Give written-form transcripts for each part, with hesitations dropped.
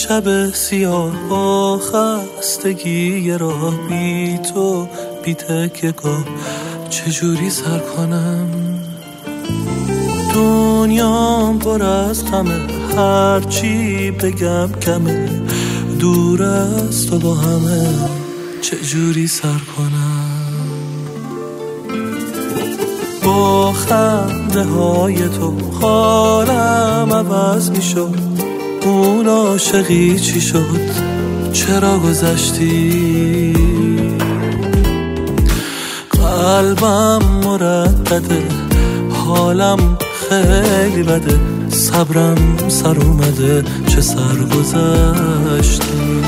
شب سیاه و خستگی راه بی تو بی تکیه‌گاه چجوری سر کنم؟ دنیام پر از غمه، هرچی بگم کمه، دور از تو با همه چجوری سر کنم؟ با خنده های تو حالم عوض می شد، اون عاشقی چی شد؟ چرا گذشتی؟ قلبم مردده، حالم خیلی بده، صبرم سر اومده، چه سرگذشتی؟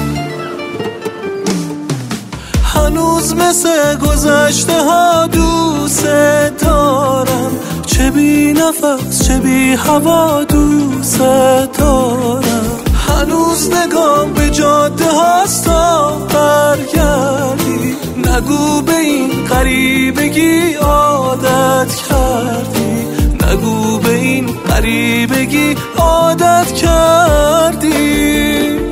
هنوز مثل گذشته ها دوست دارم، چه بی نفس چه بی هوا دوست دارم. هنوز نگام به جاده هاست تا برگردی، نگو به این غریبگی عادت کردی، نگو به این غریبگی عادت کردی.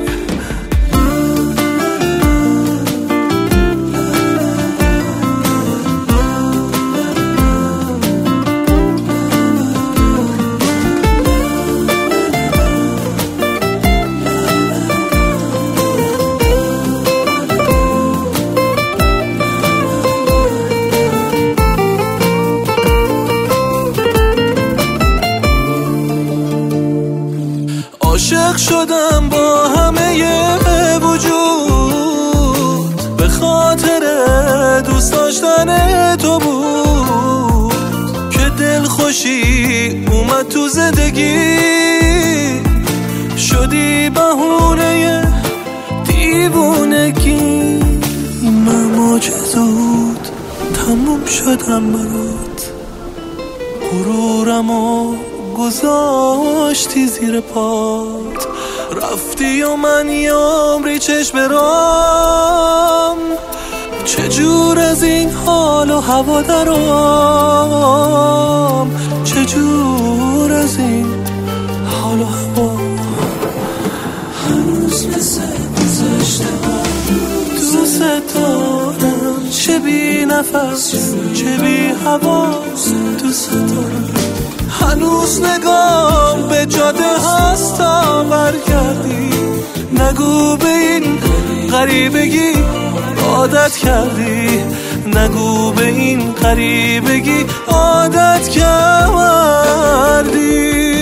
عاشق شدم با همه وجود، به خاطر دوست داشتن تو بود که دل خوشی اومد تو زندگی، شدی بهونه دیوونگی. من معجزود تموم شدم برات، غرورمو گذاشتی زیر پات، رفتی و من یه عمری چشم برام، چجور از این حال و هوا درام، چجور از این حال و هوا. هنوز مثل گذشته ها دوست دارم، چه بی نفس چه بی هوا دوست دارم. هنوز نگام به جاده هاست تا برگردی، نگو به این غریبگی عادت کردی، نگو به این غریبگی عادت کردی.